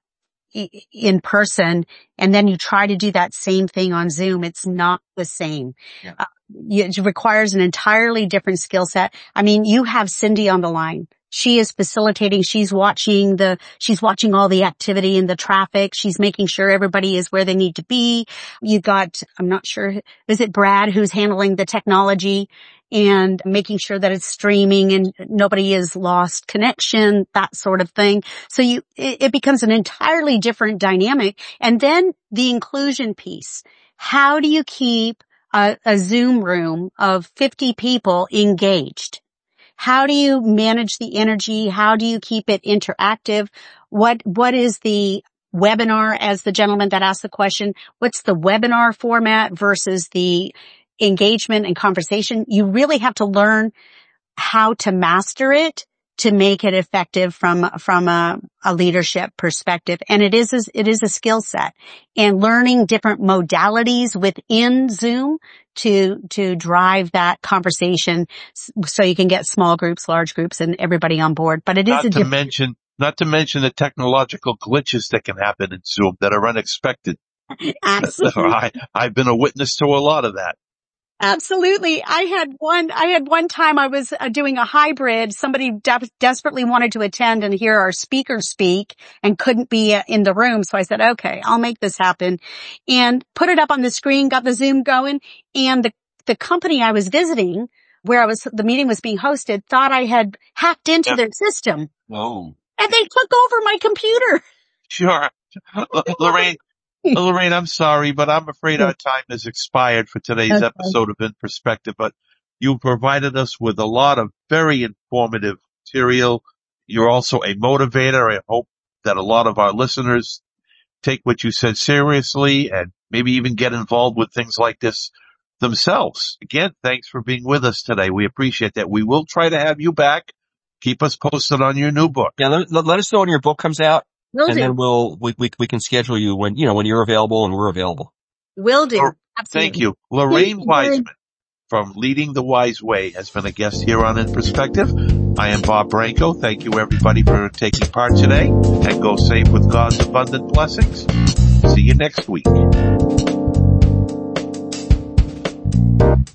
in person and then you try to do that same thing on Zoom, it's not the same. Yeah. Uh, it requires an entirely different skill set. I mean, you have Cindy on the line. She is facilitating. She's watching the, she's watching all the activity in the traffic. She's making sure everybody is where they need to be. You got, I'm not sure, is it Brad who's handling the technology and making sure that it's streaming and nobody is lost connection, that sort of thing. So you, it, it becomes an entirely different dynamic. And then the inclusion piece. How do you keep a, a Zoom room of fifty people engaged? How do you manage the energy? How do you keep it interactive? What, what is the webinar, as the gentleman that asked the question? What's the webinar format versus the engagement and conversation? You really have to learn how to master it to make it effective from, from a, a leadership perspective. And it is, a, it is a skill set, and learning different modalities within Zoom to, to drive that conversation so you can get small groups, large groups, and everybody on board. But it is not a to diff- mention, not to mention the technological glitches that can happen in Zoom that are unexpected. Absolutely. I, I've been a witness to a lot of that. Absolutely. I had one, I had one time I was uh, doing a hybrid. Somebody de- desperately wanted to attend and hear our speaker speak and couldn't be uh, in the room. So I said, okay, I'll make this happen, and put it up on the screen, got the Zoom going. And the, the company I was visiting, where I was, the meeting was being hosted, thought I had hacked into Yeah. their system. Whoa. And they took over my computer. Sure. Lorraine, Lorraine, I'm sorry, but I'm afraid our time has expired for today's Okay. episode of In Perspective, but you provided us with a lot of very informative material. You're also a motivator. I hope that a lot of our listeners take what you said seriously and maybe even get involved with things like this themselves. Again, thanks for being with us today. We appreciate that. We will try to have you back. Keep us posted on your new book. Yeah, let, let, let us know when your book comes out, Will and do. then we'll, we, we, we can schedule you when, you know, when you're available and we're available. Will do. Lor- Absolutely. Thank you. Lorraine you. Wiseman from Leading the Wise Way has been a guest here on In Perspective. I am Bob Branco. Thank you everybody for taking part today, and go safe with God's abundant blessings. See you next week.